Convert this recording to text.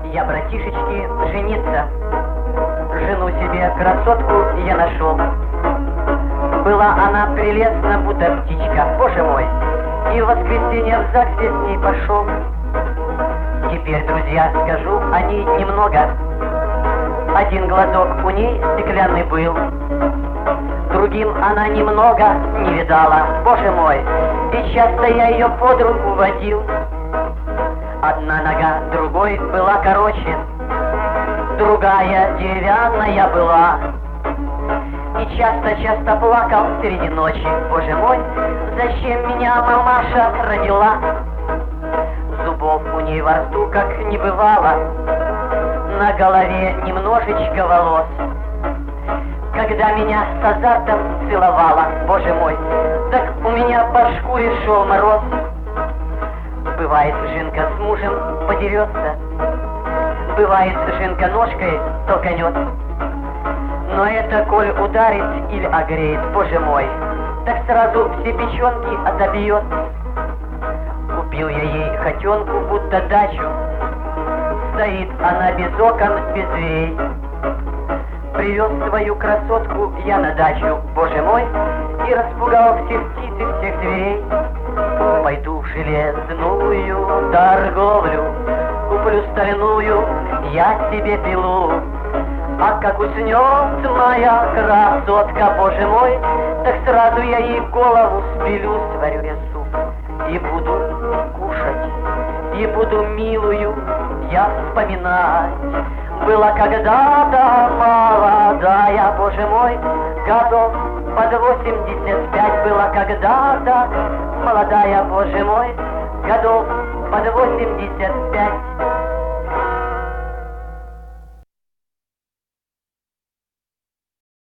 Я, братишечки, жениться. Жену себе красотку я нашел. Была она прелестна, будто птичка, боже мой. И в воскресенье в ЗАГСе с ней пошел. Теперь, друзья, скажу о ней немного. Один глазок у ней стеклянный был, другим она немного не видала, боже мой. И часто я ее под руку водил. Одна нога другой была короче, другая деревянная была. И часто-часто плакал среди ночи, боже мой, зачем меня мамаша родила? Зубов у ней во рту как не бывало, на голове немножечко волос. Когда меня с азартом целовала, боже мой, так у меня по шкуре шел мороз. Бывает, жинка с мужем подерется, бывает, жинка ножкой толканет. Но это, коль ударит или огреет, боже мой, так сразу все печенки отобьет. Купил я ей хотенку, будто дачу, стоит она без окон, без дверей. Привез свою красотку я на дачу, боже мой, и распугал всех птиц и всех зверей. Пойду в железную торговлю, куплю стальную я себе пилу. А как уснет моя красотка, боже мой, так сразу я ей голову спилю. Сварю я суп и буду кушать, и буду милую я вспоминать. Была когда-то молодая, боже мой, годов под 85. Была когда-то молодая, боже мой, годов под 85.